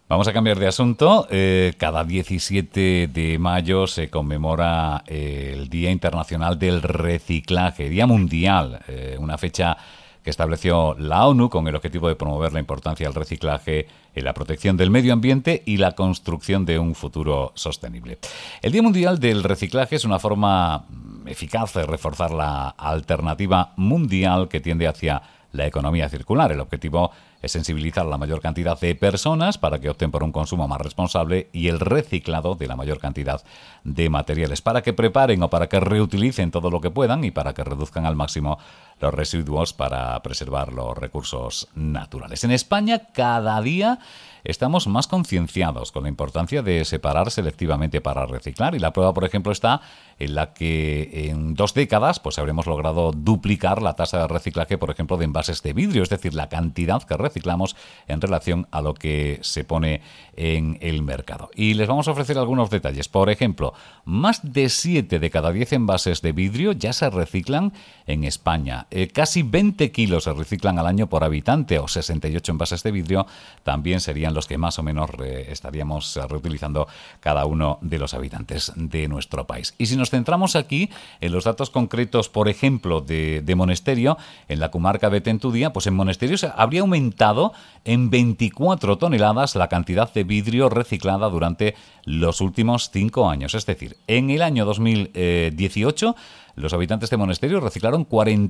Vamos a cambiar de asunto. Cada 17 de mayo se conmemora el Día Internacional del Reciclaje, Día Mundial, una fecha que estableció la ONU con el objetivo de promover la importancia del reciclaje en la protección del medio ambiente y la construcción de un futuro sostenible. El Día Mundial del Reciclaje es una forma eficaz de reforzar la alternativa mundial que tiende hacia la economía circular. El objetivo es sensibilizar a la mayor cantidad de personas para que opten por un consumo más responsable y el reciclado de la mayor cantidad de materiales, para que preparen o para que reutilicen todo lo que puedan y para que reduzcan al máximo los residuos para preservar los recursos naturales. En España, cada día estamos más concienciados con la importancia de separar selectivamente para reciclar, y la prueba, por ejemplo, está en la que en 2 décadas pues habremos logrado duplicar la tasa de reciclaje, por ejemplo, de envases de vidrio, es decir, la cantidad que reciclamos en relación a lo que se pone en el mercado. Y les vamos a ofrecer algunos detalles. Por ejemplo, más de 7 de cada 10 envases de vidrio ya se reciclan en España. Casi 20 kilos se reciclan al año por habitante, o 68 envases de vidrio también serían los que más o menos estaríamos reutilizando cada uno de los habitantes de nuestro país. Y si nos centramos aquí en los datos concretos, por ejemplo, de Monesterio, en la comarca de Tentudía, pues en Monesterio se habría aumentado en 24 toneladas la cantidad de vidrio reciclada durante los últimos 5 años. Es decir, en el año 2018 los habitantes de Monesterio reciclaron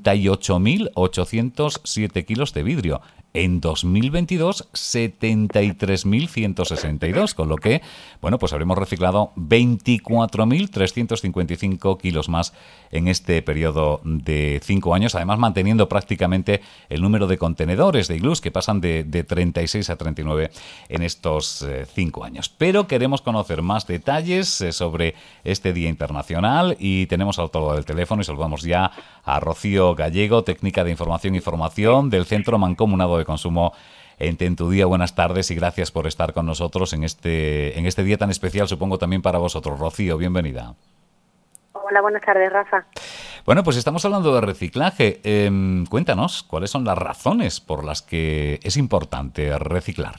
48.807 kilos de vidrio. En 2022, 73.162, con lo que, bueno, pues habremos reciclado 24.355 kilos más en este periodo de 5 años, además manteniendo prácticamente el número de contenedores de iglús, que pasan de 36 a 39 en estos 5 años. Pero queremos conocer más detalles sobre este Día Internacional y tenemos al otro lado del teléfono y saludamos ya a Rocío Gallego, técnica de información y formación del Centro Mancomunado de Consumo en Tentudía. Buenas tardes y gracias por estar con nosotros en este día tan especial, supongo también para vosotros. Rocío, bienvenida. Hola, buenas tardes, Rafa. Bueno, pues estamos hablando de reciclaje. Cuéntanos, ¿cuáles son las razones por las que es importante reciclar?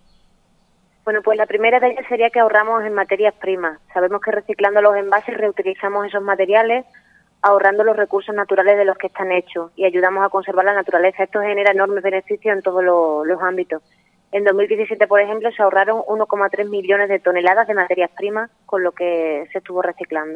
Bueno, pues la primera de ellas sería que ahorramos en materias primas. Sabemos que reciclando los envases reutilizamos esos materiales, ahorrando los recursos naturales de los que están hechos y ayudamos a conservar la naturaleza. Esto genera enormes beneficios en todos los ámbitos. En 2017, por ejemplo, se ahorraron 1,3 millones de toneladas de materias primas con lo que se estuvo reciclando.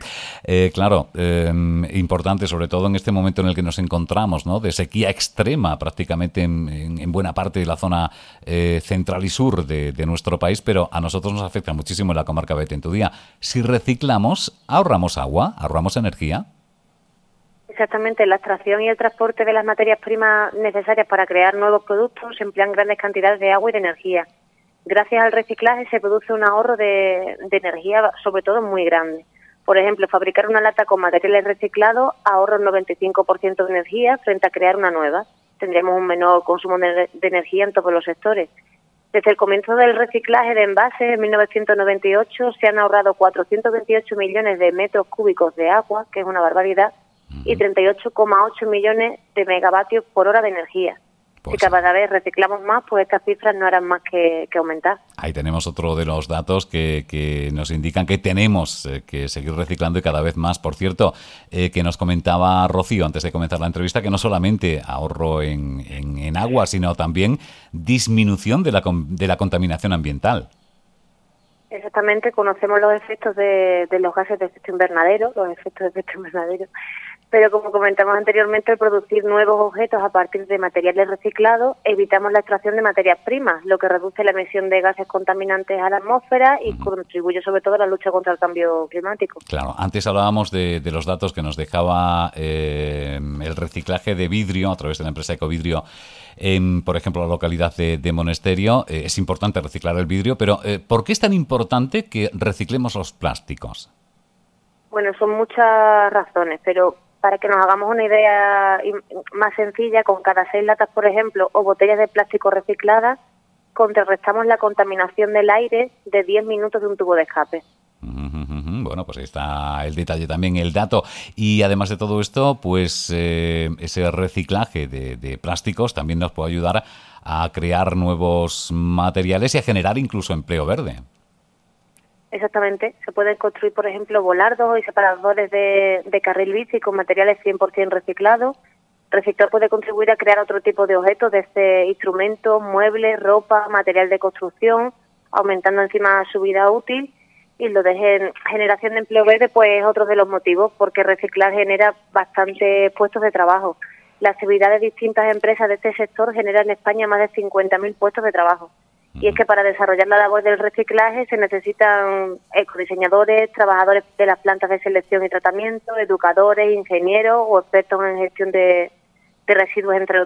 Claro, importante, sobre todo en este momento en el que nos encontramos, ¿no?, de sequía extrema prácticamente en buena parte de la zona central y sur de nuestro país, pero a nosotros nos afecta muchísimo en la comarca de Tentudía. Si reciclamos, ahorramos agua, ahorramos energía. Exactamente, la extracción y el transporte de las materias primas necesarias para crear nuevos productos se emplean grandes cantidades de agua y de energía. Gracias al reciclaje se produce un ahorro de energía, sobre todo muy grande. Por ejemplo, fabricar una lata con materiales reciclados ahorra un 95% de energía frente a crear una nueva. Tendremos un menor consumo de energía en todos los sectores. Desde el comienzo del reciclaje de envases en 1998 se han ahorrado 428 millones de metros cúbicos de agua, que es una barbaridad, y 38,8 millones de megavatios por hora de energía. Pues si cada vez reciclamos más, pues estas cifras no harán más que aumentar. Ahí tenemos otro de los datos que nos indican que tenemos que seguir reciclando y cada vez más. Por cierto, que nos comentaba Rocío antes de comenzar la entrevista, que no solamente ahorro en agua, sino también disminución de la contaminación ambiental. Exactamente, conocemos los efectos de los gases de efecto invernadero, pero como comentamos anteriormente, al producir nuevos objetos a partir de materiales reciclados, evitamos la extracción de materias primas, lo que reduce la emisión de gases contaminantes a la atmósfera y contribuye sobre todo a la lucha contra el cambio climático. Claro, antes hablábamos de los datos que nos dejaba el reciclaje de vidrio a través de la empresa Ecovidrio en, por ejemplo, la localidad de Monesterio. Es importante reciclar el vidrio, pero ¿por qué es tan importante que reciclemos los plásticos? Bueno, son muchas razones, pero para que nos hagamos una idea más sencilla, con cada 6 latas, por ejemplo, o botellas de plástico recicladas, contrarrestamos la contaminación del aire de 10 minutos de un tubo de escape. Bueno, pues ahí está el detalle también, el dato. Y además de todo esto, pues ese reciclaje de plásticos también nos puede ayudar a crear nuevos materiales y a generar incluso empleo verde. Exactamente. Se pueden construir, por ejemplo, volardos y separadores de carril bici con materiales 100% reciclados. Reciclar puede contribuir a crear otro tipo de objetos, desde instrumentos, muebles, ropa, material de construcción, aumentando encima su vida útil. Y lo de generación de empleo verde, pues es otro de los motivos, porque reciclar genera bastantes puestos de trabajo. La actividad de distintas empresas de este sector genera en España más de 50.000 puestos de trabajo. Y es que para desarrollar la labor del reciclaje se necesitan ecodiseñadores, trabajadores de las plantas de selección y tratamiento, educadores, ingenieros o expertos en gestión de residuos, entre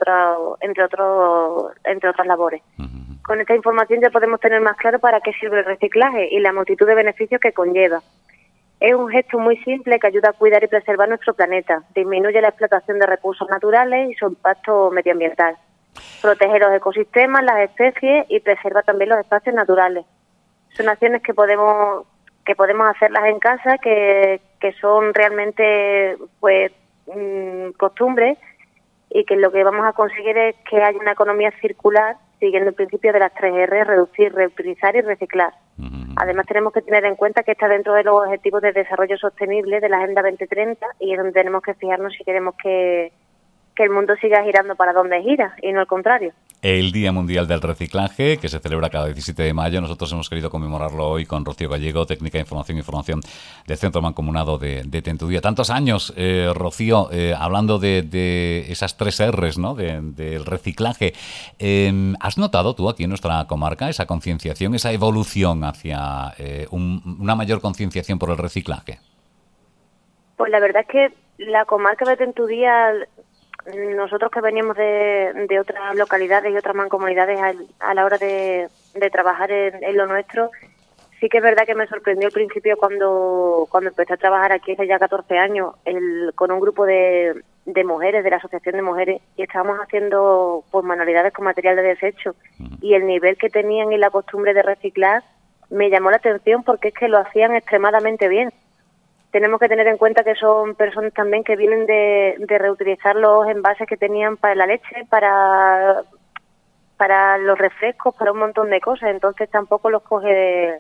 otras labores. Con esta información ya podemos tener más claro para qué sirve el reciclaje y la multitud de beneficios que conlleva. Es un gesto muy simple que ayuda a cuidar y preservar nuestro planeta, disminuye la explotación de recursos naturales y su impacto medioambiental, protege los ecosistemas, las especies y preserva también los espacios naturales. Son acciones que podemos hacerlas en casa, que son realmente pues costumbres, y que lo que vamos a conseguir es que haya una economía circular siguiendo el principio de las 3R: reducir, reutilizar y reciclar. Además, tenemos que tener en cuenta que está dentro de los Objetivos de Desarrollo Sostenible de la Agenda 2030 y es donde tenemos que fijarnos si queremos que el mundo siga girando para donde gira y no al contrario. El Día Mundial del Reciclaje, que se celebra cada 17 de mayo. Nosotros hemos querido conmemorarlo hoy con Rocío Gallego, técnica de información y formación del Centro Mancomunado de Tentudía. Tantos años, Rocío, hablando de esas 3 R's, ¿no? Del reciclaje. ¿Has notado tú aquí en nuestra comarca esa concienciación, esa evolución hacia una mayor concienciación por el reciclaje? Pues la verdad es que la comarca de Tentudía, nosotros que veníamos de otras localidades y otras mancomunidades a la hora de trabajar en lo nuestro, sí que es verdad que me sorprendió al principio cuando empecé a trabajar aquí hace ya 14 años con un grupo de mujeres, de la Asociación de Mujeres, y estábamos haciendo pues manualidades con material de desecho, y el nivel que tenían y la costumbre de reciclar me llamó la atención porque es que lo hacían extremadamente bien. Tenemos que tener en cuenta que son personas también que vienen de reutilizar los envases que tenían para la leche, para los refrescos, para un montón de cosas. Entonces tampoco los coge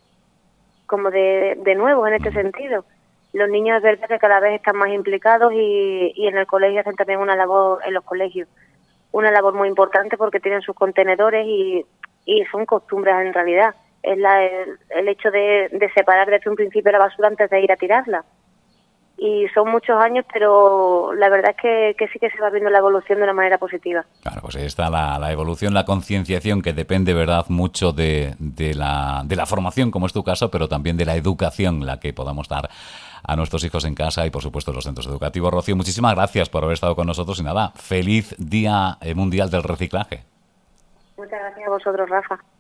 de nuevo en este sentido. Los niños es verdad que cada vez están más implicados y en el colegio hacen también una labor, en los colegios, una labor muy importante porque tienen sus contenedores y son costumbres en realidad. Es el hecho de separar desde un principio la basura antes de ir a tirarla. Y son muchos años, pero la verdad es que sí que se va viendo la evolución de una manera positiva. Claro, pues ahí está la evolución, la concienciación, que depende, ¿verdad?, mucho de la formación, como es tu caso, pero también de la educación, la que podamos dar a nuestros hijos en casa y, por supuesto, en los centros educativos. Rocío, muchísimas gracias por haber estado con nosotros y nada, feliz Día Mundial del Reciclaje. Muchas gracias a vosotros, Rafa.